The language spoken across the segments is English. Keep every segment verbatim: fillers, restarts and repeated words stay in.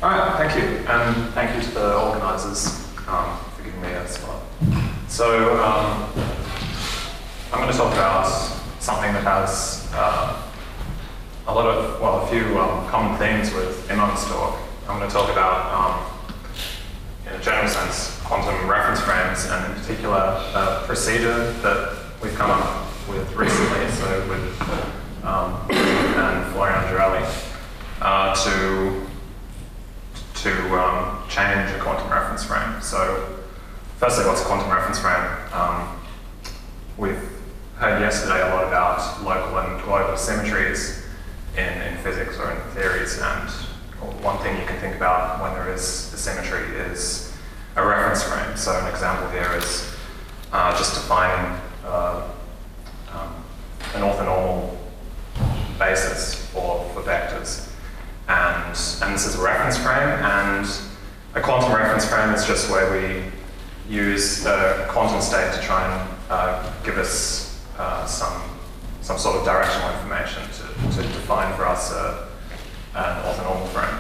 All right, thank you, and thank you to the organisers um, for giving me a spot. So um, I'm going to talk about something that has uh, a lot of, well, a few um, common themes with Iman's talk. I'm going to talk about, um, in a general sense, quantum reference frames, and in particular, a procedure that we've come up with recently, so with um, and Florian Girelli, uh, to to um, change a quantum reference frame. So, firstly, what's a quantum reference frame? Um, we've heard yesterday a lot about local and global symmetries in, in physics or in theories, and one thing you can think about when there is a symmetry is a reference frame. So an example here is uh, just defining uh, um, an orthonormal basis for, for vectors. And, and this is a reference frame, and a quantum reference frame is just where we use a quantum state to try and uh, give us uh, some, some sort of directional information to, to define for us a, an orthonormal frame.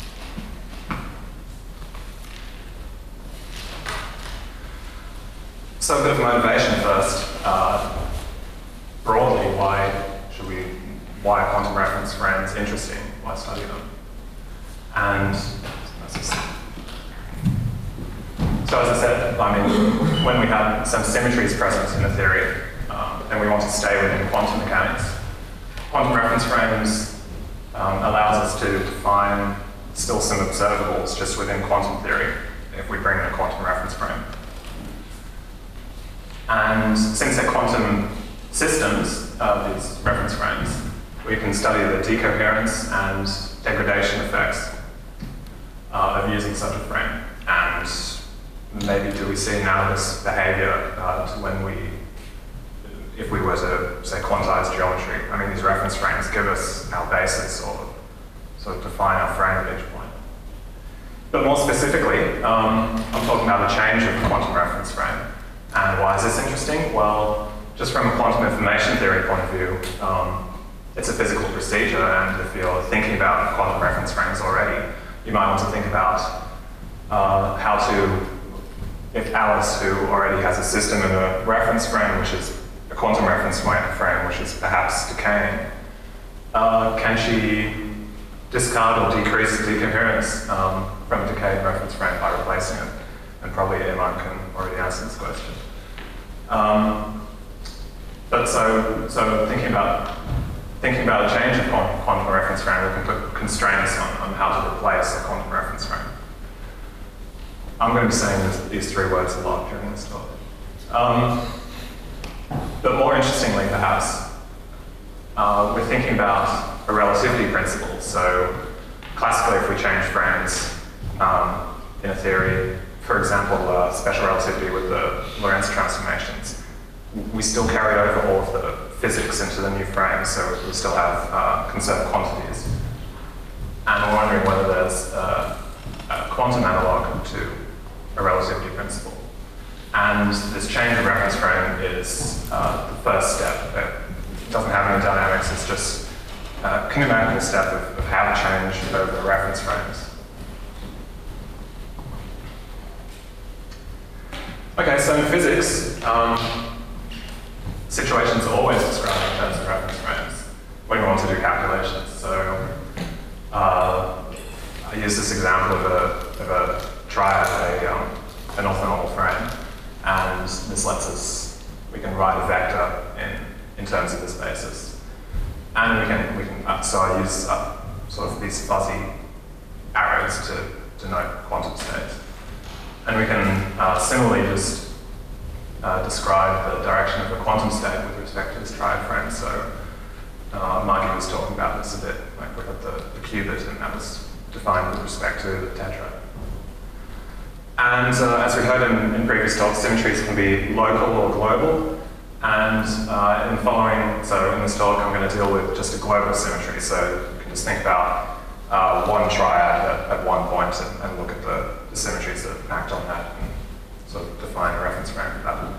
So a bit of motivation first. Uh, broadly, why should we, why are quantum reference frames interesting? Why study them? And so as I said, I mean, when we have some symmetries present in a theory, um, and we want to stay within quantum mechanics, quantum reference frames um, allows us to define still some observables just within quantum theory if we bring in a quantum reference frame. And since they're quantum systems, uh, these reference frames, we can study the decoherence and degradation effects uh, of using such a frame. And maybe do we see analogous behavior uh, to when we, if we were to, say, quantize geometry. I mean, these reference frames give us our basis or sort of define our frame at each point. But more specifically, um, I'm talking about a change of the quantum reference frame. And why is this interesting? Well, just from a quantum information theory point of view, um, it's a physical procedure, and if you're thinking about quantum reference frames already, you might want to think about uh, how to, if Alice, who already has a system in a reference frame, which is a quantum reference frame, which is perhaps decaying, uh, can she discard or decrease the decoherence um, from a decayed reference frame by replacing it? And probably Iman can already answer this question. Um, but so, so thinking about thinking about a change of quantum reference frame, we can put constraints on, on how to replace a quantum reference frame. I'm going to be saying this, these three words a lot during this talk. Um, but more interestingly, perhaps, uh, we're thinking about a relativity principle. So classically, if we change frames um, in a theory, for example, uh, special relativity with the Lorentz transformations, we still carry over all of the physics into the new frame, so we still have uh, conserved quantities. And we're wondering whether there's uh, a quantum analog to a relativity principle. And this change of reference frame is uh, the first step. It doesn't have any dynamics, it's just a kinematical step of, of how to change over the reference frames. Okay, so in physics, um, situations are always described in terms of reference frames when we want to do calculations. So uh, I use this example of a, of a triad, a, um, an orthonormal frame, and this lets us, we can write a vector in, in terms of this basis. And we can, we can uh, so I use uh, sort of these fuzzy arrows to denote quantum states. And we can uh, similarly just uh, describe the direction of a quantum state with respect to this triad frame. So uh, Marky was talking about this a bit, like we got the, the qubit, and that was defined with respect to the tetrad. And uh, as we heard in, in previous talks, symmetries can be local or global. And uh, in the following, so in this talk, I'm going to deal with just a global symmetry. So you can just think about uh, one triad at, at one point and, and look at the, the symmetries that act on that and sort of define a reference frame for that.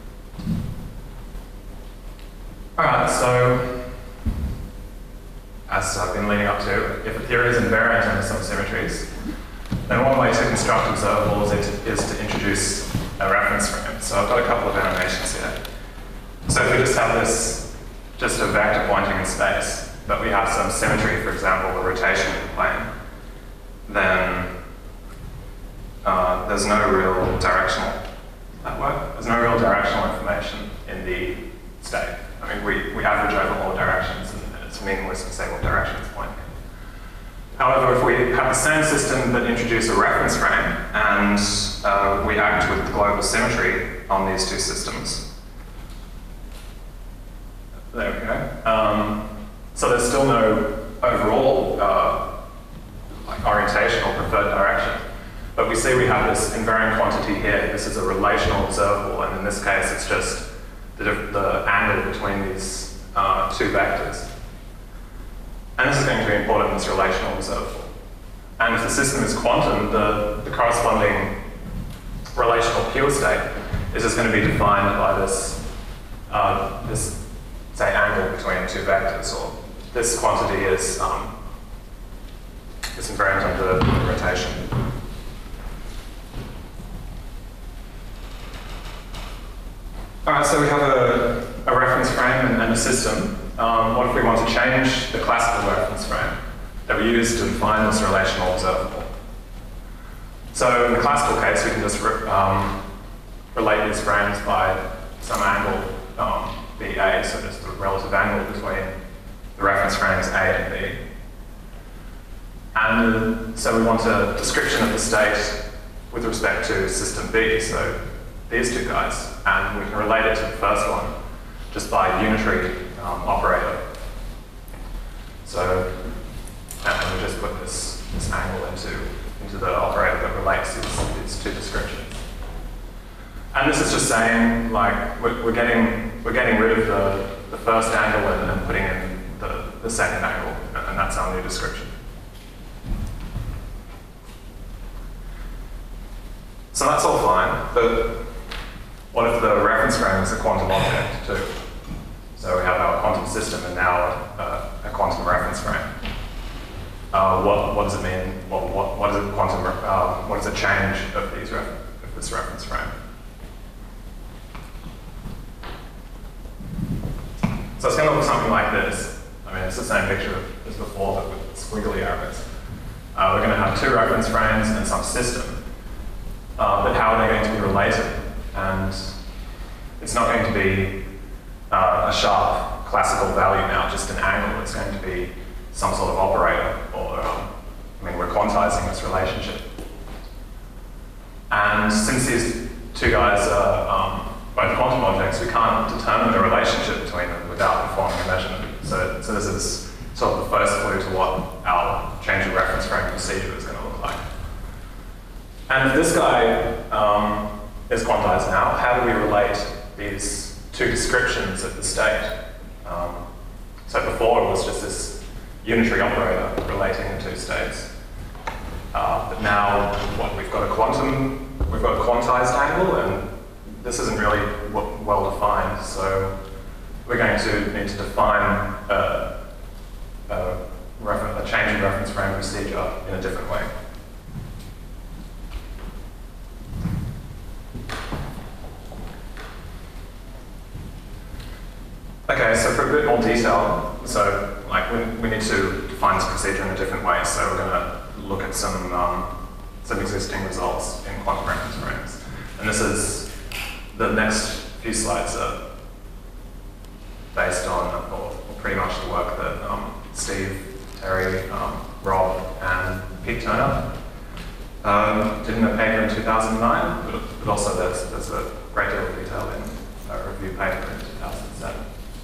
All right, so as I've been leading up to, if a theory is invariant under some symmetries, then one way to construct observables is to introduce a reference frame. So I've got a couple of animations here. So if we just have this, just a vector pointing in space, but we have some symmetry, for example, the rotation of the plane, then uh, there's no real directional, that work? There's no real directional information in the state. I mean, we, we average over all directions, and it's meaningless to say what direction it's pointing in. However, if we have the same system but introduce a reference frame, and uh, we act with global symmetry on these two systems, there we go. Um, so there's still no overall uh, like orientation or preferred direction. But we see we have this invariant quantity here. This is a relational observable, and in this case, it's just the, the angle between these uh, two vectors. And this is going to be important in this relational observable. And if the system is quantum, the, the corresponding relational pure state is just going to be defined by this, uh, this say, angle between two vectors, or this quantity is um, this invariant under the rotation. All right, so we have a, a reference frame and, and a system. Um, what if we want to change the classical reference frame that we use to define this relational observable? So in the classical case, we can just re um, relate these frames by some angle um, B A, so just the relative angle between the reference frames A and B. And uh, so we want a description of the state with respect to system B, so these two guys, and we can relate it to the first one just by a unitary um, operator. So, and we just put this, this angle into, into the operator that relates these, these two descriptions. And this is just saying, like, we're, we're getting we're getting rid of the, the first angle and, and putting in the, the second angle, and that's our new description. So that's all fine, but what if the reference frame is a quantum object too? So we have our quantum system and now a, a quantum reference frame. Uh, what, what does it mean? What, what, what is it quantum? Uh, what is the change of these ref of this reference frame? So it's going to look something like this. I mean, it's the same picture as before, but with squiggly arrows. Uh, we're going to have two reference frames and some system. Uh, but how are they going to be related? And it's not going to be uh, a sharp classical value now, just an angle. It's going to be some sort of operator, or um, I mean, we're quantizing this relationship. And since these two guys are um, both quantum objects, we can't determine the relationship between them without performing a measurement. So, so this is sort of the first clue to what our change of reference frame procedure is going to look like. And if this guy um, is quantized now, how do we relate these two descriptions of the state? Um, so before it was just this unitary operator relating the two states. Uh, but now what, we've got a quantum, we've got a quantized angle, and this isn't really well defined, so we're going to need to define a, a, a change in reference frame procedure in a different way. Okay, so for a bit more detail, so like we, we need to define this procedure in a different way, so we're going to look at some, um, some existing results in quantum reference frames. And this is, the next few slides are based on, or, or pretty much the work that um, Steve, Terry, um, Rob, and Pete Turner um, did in a paper in two thousand nine, but, but also there's, there's a great deal of detail in a review paper in two thousand seven.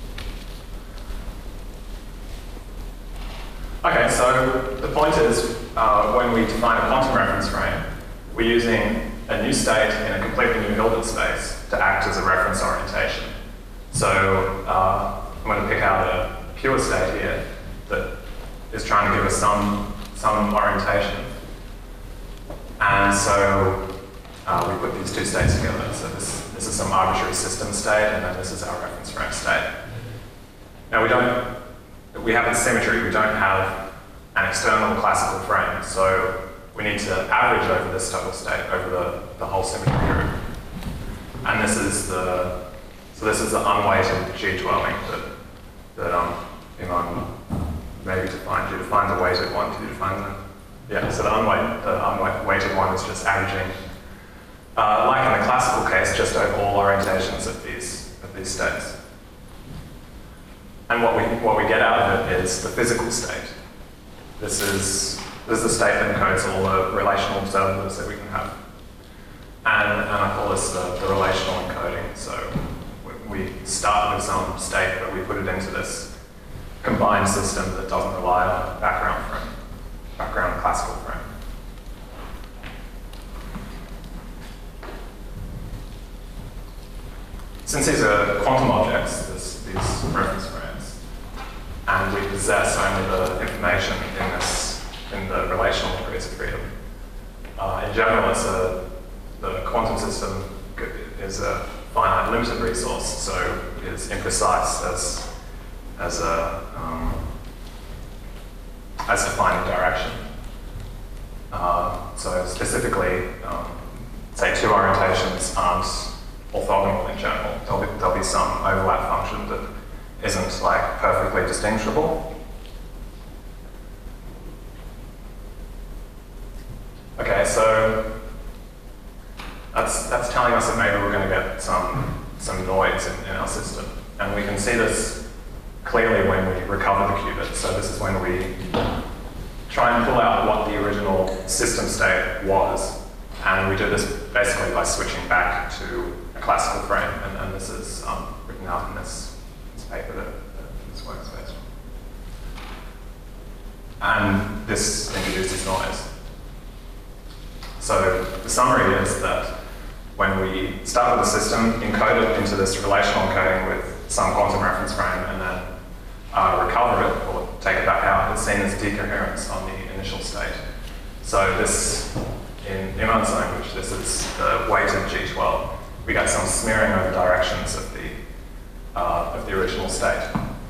Okay, so the point is, uh, when we define a quantum reference frame, we're using a new state in a completely new Hilbert space to act as a reference orientation. So uh, I'm going to pick out a pure state here that is trying to give us some, some orientation. And so uh, we put these two states together. So this, this is some arbitrary system state, and then this is our reference frame state. Now we don't, we have this symmetry. We don't have an external classical frame, so we need to average over this total state over the, the whole symmetry group. And this is the so this is the unweighted G twirling that that um Iman maybe defined. You defined the weighted one. Did you define the yeah? So the unweighted the unweighted one is just averaging, uh, like in the classical case, just over all orientations of these of these states. And what we what we get out of it is the physical state. This is this is the state that encodes all the relational observables that we can have. And, and I call this the, the relational encoding. So we, we start with some state, but we put it into this combined system that doesn't rely on a background frame, background classical frame. Since these are quantum objects, this, these reference frames, and we possess only the information in this, in the relational degrees of freedom, uh, in general, it's a the quantum system is a finite limited resource, so it's imprecise as as a um, as defining direction. Uh, so specifically, um, say two orientations aren't orthogonal in general. There'll be, there'll be some overlap function that isn't like perfectly distinguishable. Okay, so That's, that's telling us that maybe we're going to get some, some noise in, in our system. And we can see this clearly when we recover the qubit. So this is when we try and pull out what the original system state was. And we do this basically by switching back to a classical frame. And, and this is um, written out in this, this paper that, that this works based on. And this introduces noise. So the summary is that when we start with a system, encode it into this relational encoding with some quantum reference frame, and then uh, recover it or take it back out, it's seen as decoherence on the initial state. So this, in Iman's language, this is the weighted G twelve. We get some smearing over directions of the uh, of the original state.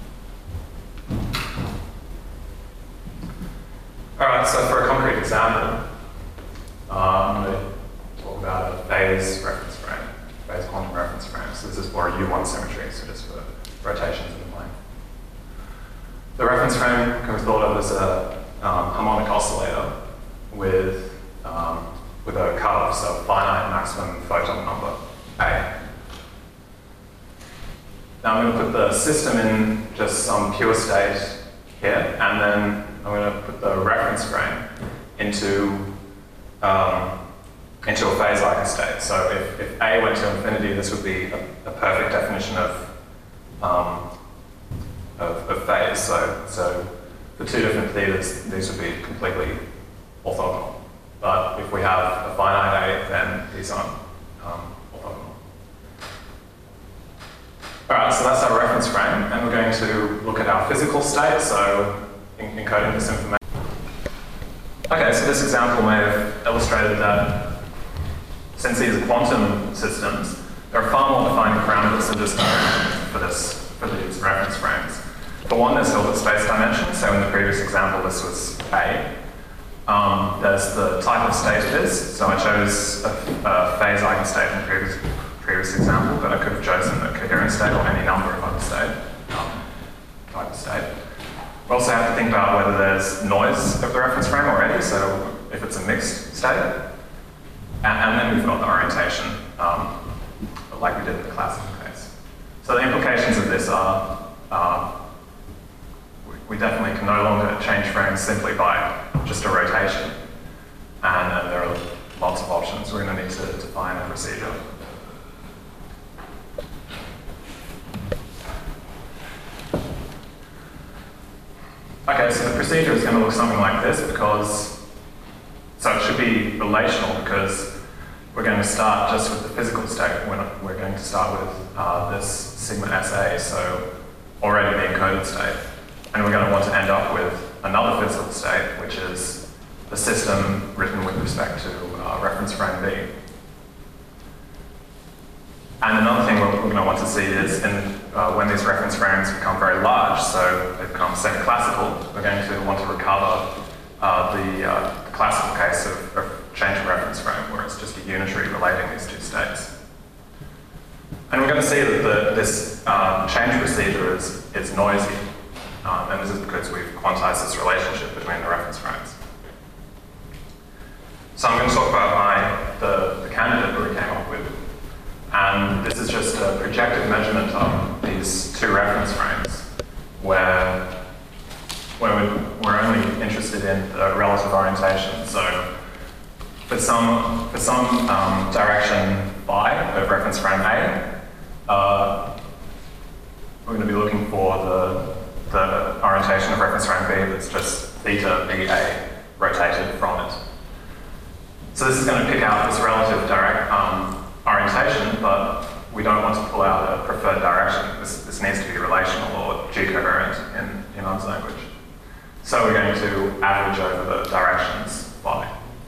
All right. So for a concrete example, uh, I'm going to talk about a phase reference frame, phase quantum reference frame. So this is for a U one symmetry, so just for rotations in the plane. The reference frame can be thought of as a um, harmonic oscillator with um, with a cutoff, so a finite maximum photon number, A. Now I'm going to put the system in just some pure state here, and then I'm going to put the reference frame into um, into a phase eigenstate. So if, if A went to infinity, this would be a, a perfect definition of, um, of, of phase. So, so for two different thetas, these would be completely orthogonal. But if we have a finite A, then these aren't um, orthogonal. All right, so that's our reference frame, and we're going to look at our physical state, so in encoding this information. Okay, so this example may have illustrated that since these are quantum systems, there are far more defined parameters in this direction for this for these reference frames. For one, there's Hilbert space dimension. So in the previous example, this was A. Um, there's the type of state it is. So I chose a, a phase eigenstate in the previous previous example, but I could have chosen a coherent state or any number of other state um, type of state. We also have to think about whether there's noise of the reference frame already. So if it's a mixed state. And, and then we've got the orientation, um, like we did in the classical case. So the implications of this are, uh, we, we definitely can no longer change frames simply by just a rotation. And, and there are lots of options. We're going to need to define a procedure. Okay, so the procedure is going to look something like this because, so it should be relational because we're going to start just with the physical state. We're, not, we're going to start with uh, this sigma S A, so already the encoded state. And we're going to want to end up with another physical state, which is the system written with respect to uh, reference frame B. And another thing we're, we're going to want to see is in, uh, when these reference frames become very large, so they become semi-classical, we're going to want to recover uh, the, uh, the classical case of, of change of reference frame, where it's just a unitary relating these two states. And we're going to see that the, this um, change procedure is, is noisy, um, and this is because we've quantized this relationship between the reference frames. So I'm going to talk about my, the, the candidate that we came up with. And this is just a projective measurement of these two reference frames, where, where we're only interested in the relative orientation. So for some, for some um, direction phi of reference frame A, uh, we're going to be looking for the, the orientation of reference frame B that's just theta B A rotated from it. So this is going to pick out this relative direct um, orientation, but we don't want to pull out a preferred direction. This, this needs to be relational or G-coherent in, in Un's language. So we're going to average over the directions phi.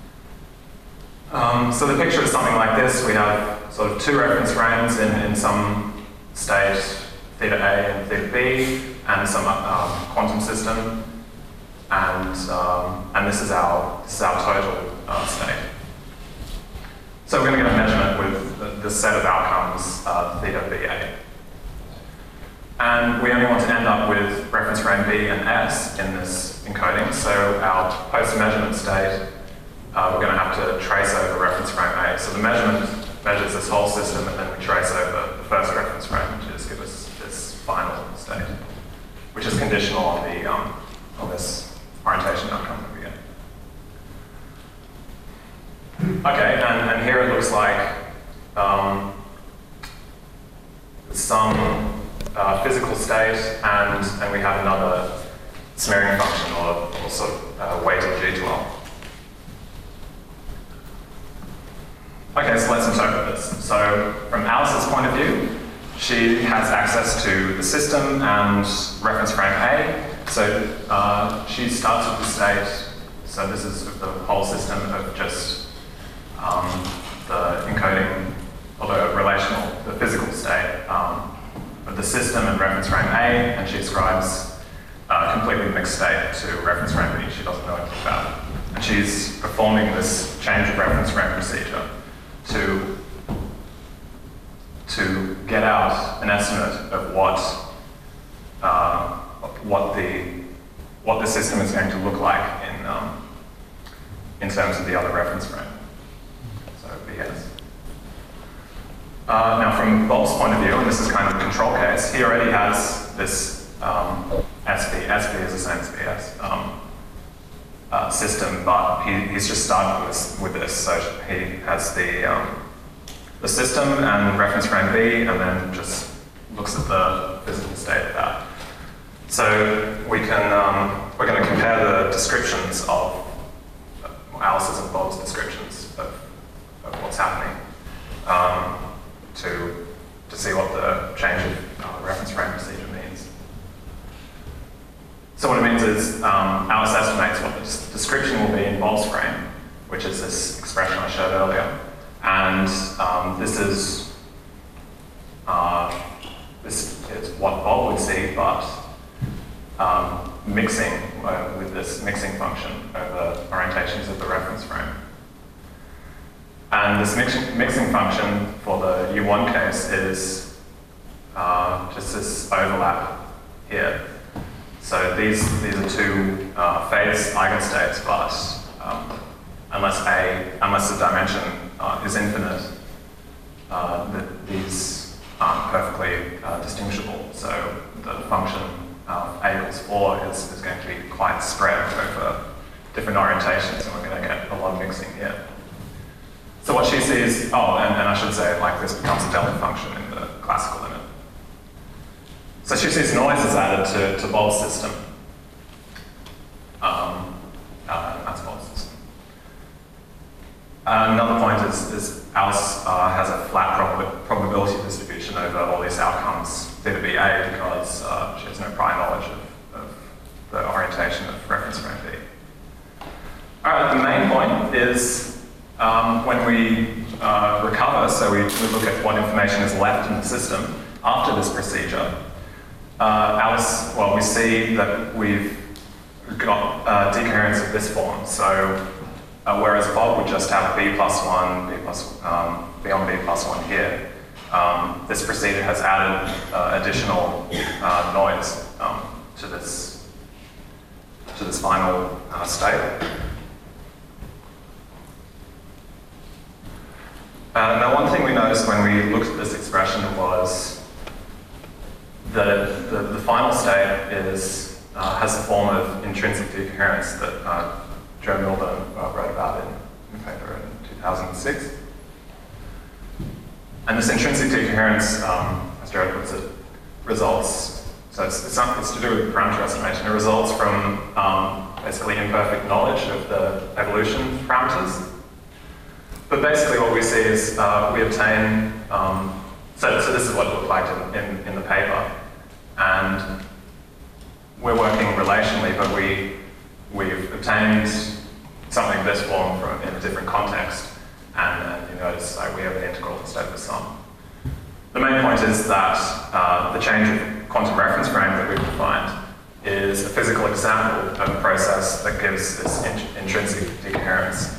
Um, so the picture is something like this. We have sort of two reference frames in, in some state, theta A and theta B, and some um, quantum system, and um, and this is our this is our total uh, state. So we're going to get a measurement with the, the set of outcomes uh, theta B A, and we only want to end up with reference frame B and S in this encoding. So our post-measurement state, uh, we're going to have to trace over reference frame A. So the measurement measures this whole system, and then we trace over the first reference frame, which is give us this final state, which is conditional on the um, on this orientation outcome that we get. Okay, and, and here it looks like um, some uh, physical state, and and we have another smearing function, or, or sort of uh, weighted G twelve. Okay, so let's interpret this. So from Alice's point of view, she has access to the system and reference frame A. So uh, she starts with the state, so this is the whole system of just um, the encoding, or the relational, the physical state um, of the system and reference frame A, and she ascribes a completely mixed state to reference frame B. She doesn't know anything about it. And she's performing this change of reference frame procedure to, to get out an estimate of what, uh, what, the, what the system is going to look like in, um, in terms of the other reference frame, so B S. Uh, now from Bob's point of view, and this is kind of a control case, he already has this um, S B. S B is the same as B S. Um, Uh, system, but he, he's just started with this, with this. So he has the um, the system and reference frame B, and then just looks at the physical state of that. So we can um, we're going to compare the descriptions of uh, Alice's and Bob's descriptions of, of what's happening um, to to see what the change of uh, reference frame procedure means. So what it means is um, Alice estimates what the description will be in Bob's frame, which is this expression I showed earlier. And um, this is uh, this is what Bob would see, but um, mixing uh, with this mixing function over orientations of the reference frame. And this mixing, mixing function for the U one case is uh, just this overlap here. So these these are two uh, phase eigenstates, but um, unless a unless the dimension uh, is infinite, uh, the, these aren't perfectly uh, distinguishable. So the function uh, a equals four is, is going to be quite spread over different orientations, and we're going to get a lot of mixing here. So what she sees, oh, and, and I should say, like this becomes a delta function in the classical limit. So she sees noise is added to, to Bob's system. Um, uh, and that's Bob's system. Uh, another point is, is Alice uh, has a flat prob probability distribution over all these outcomes, theta B A, because uh, she has no prior knowledge of, of the orientation of reference frame B. All right, the main point is Um, when we uh, recover, so we, we look at what information is left in the system after this procedure, uh, Alice, well, we see that we've got uh, decoherence of this form. So uh, whereas Bob would just have b plus one, b plus um, b on b plus one here, um, this procedure has added uh, additional uh, noise um, to this to this final uh, state. Uh, now, one thing we noticed when we looked at this expression was that the, the final state is, uh, has a form of intrinsic decoherence that uh, Joe Milburn uh, wrote about in a paper in two thousand six. And this intrinsic decoherence, um, as Jared puts it, results, so it's, it's, not, it's to do with parameter estimation, it results from um, basically imperfect knowledge of the evolution parameters. But basically what we see is uh, we obtain, um, so, so this is what it looked like in, in, in the paper. And we're working relationally, but we, we've obtained something of this form from, in a different context. And, and you notice like, we have an integral instead of a sum. The main point is that uh, the change of quantum reference frame that we've defined is a physical example of a process that gives this int intrinsic decoherence.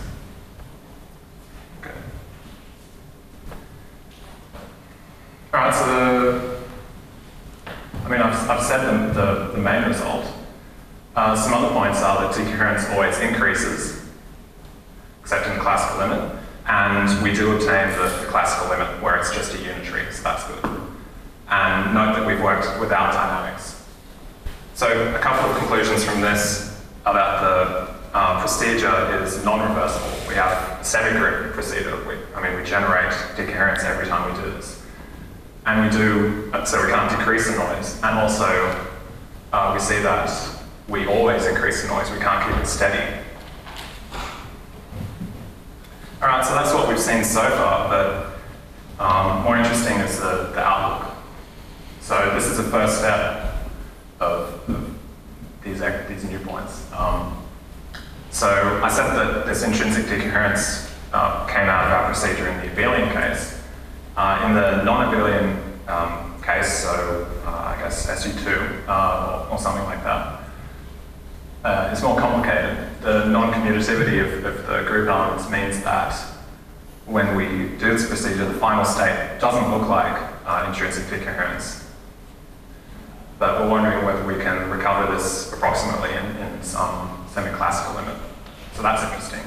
All right, so the, I mean, I've, I've said the, the, the main result. Uh, some other points are that decoherence always increases, except in the classical limit, and we do obtain the, the classical limit where it's just a unitary, so that's good. And note that we've worked without dynamics. So a couple of conclusions from this are that the uh, procedure is non-reversible. We have a semi-group procedure. We, I mean, we generate decoherence every time we do this. And we do, so we can't decrease the noise. And also, uh, we see that we always increase the noise. We can't keep it steady. All right, so that's what we've seen so far, but um, more interesting is the, the outlook. So this is the first step of, of these, these new points. Um, so I said that this intrinsic decoherence uh, came out of our procedure in the abelian case. Uh, in the non-abelian um, case, so uh, I guess S U two uh, or, or something like that, uh, it's more complicated. The non-commutativity of, of the group elements means that when we do this procedure, the final state doesn't look like uh, intrinsic decoherence. But we're wondering whether we can recover this approximately in, in some semi-classical limit. So that's interesting.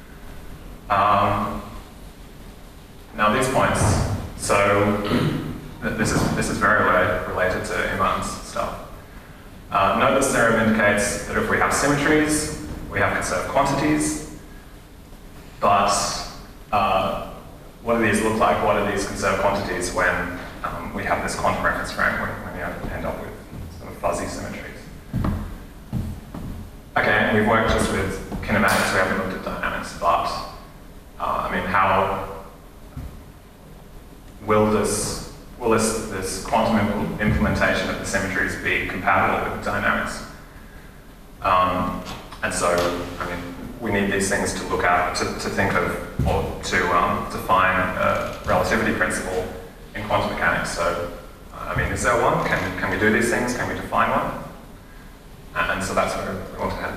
Um, now these points, so this is, this is very related to Imann's stuff. Uh, note this theorem indicates that if we have symmetries, we have conserved quantities, but uh, what do these look like? What are these conserved quantities when um, we have this quantum reference frame, when, when you end up with sort of fuzzy symmetries? Okay, and we've worked just with kinematics, we haven't looked at dynamics, but uh, I mean, how will this, will this, this quantum impl implementation of the symmetries be compatible with dynamics? Um, and so, I mean, we need these things to look at, to, to think of, or to um, define a relativity principle in quantum mechanics. So, I mean, is there one? Can, can we do these things? Can we define one? And, and so that's where we want to head.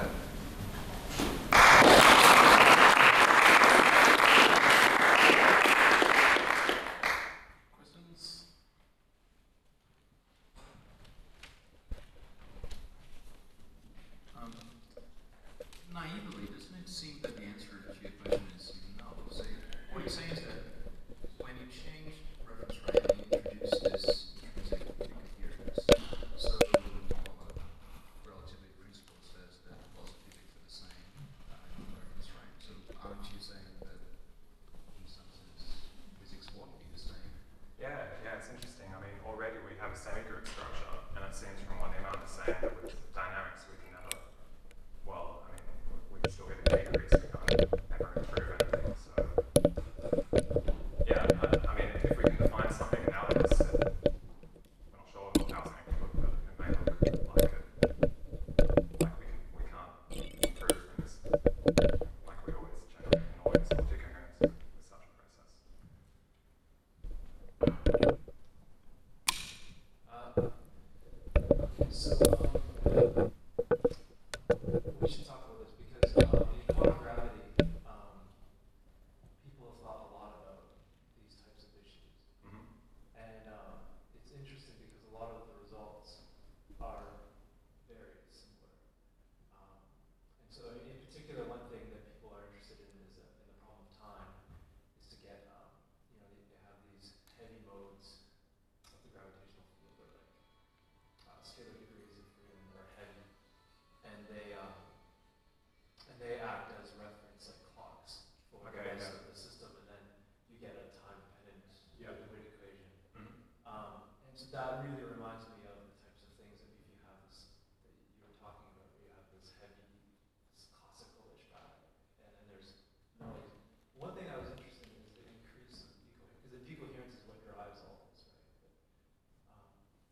Naively, doesn't it seem that the answer to your question is no? So what you're saying is that when you change reference frame, you introduce this intrinsic decoherence. So relativity principle says that loss of physics are the same uh, in the reference frame. So aren't you saying that in some sense physics won't be the same? Yeah, yeah, it's interesting. I mean, already we have a semi-group structure, and it seems from what Iman is saying that with dynamics we can never, well, I mean, we can still get a decrease, we can't ever improve anything. So, yeah, I, I mean, if we can define something analogous, it, I'm not sure how it's going to look, but it may look like it, like we, can, we can't improve from this, like we always generate noise or decoherence. particular degrees of freedom that are heavy, and they um, and they act as reference like clocks for Okay, the rest yeah. of the system, and then you get a time-dependent Yeah. fluid equation. Mhm. Um, and so that really reminds me of the types of things that if you have this, that you were talking about, where you have this heavy, this classical-ish guy, and then there's noise. One thing I was interested in is the increase of decoherence, because the decoherence is what drives all this, right? But, um,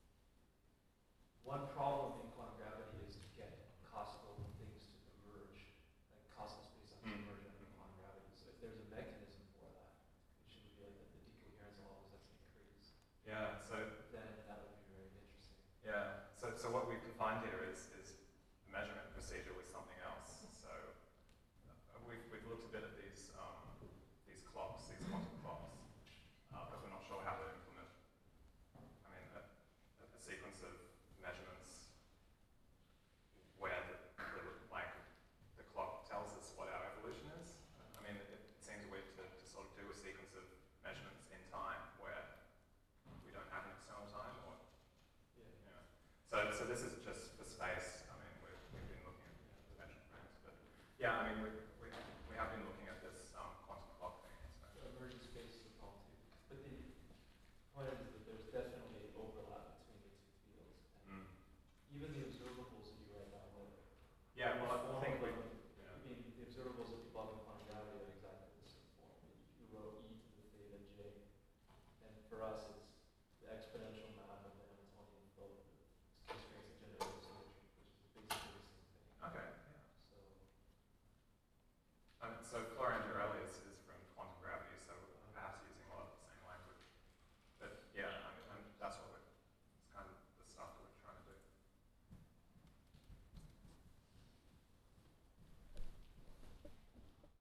one problem in quantum gravity is to get classical things to converge, like classical space-time Mm. converge under quantum gravity. So if there's a mechanism for that, it should be like that the decoherence always has to increase. Yeah, so Then that would be very interesting. yeah, so so what we can find here is is the measurement procedure with something else. So uh, we've we've looked a bit at these um, these clocks, these quantum clocks, uh, but we're not sure how to implement. I mean, a, a sequence of measurements where the, the like the clock tells us what our evolution is. I mean, it, it seems weird to, to sort of do a sequence of measurements in time where we don't have an external time, or Yeah. you know. So, so this is just for space. I mean, we've, we've been looking at the dimension frames, but yeah, I mean, we, we, we have been looking at this um, quantum clock thing. So. The emergent space is a problem too. But the point of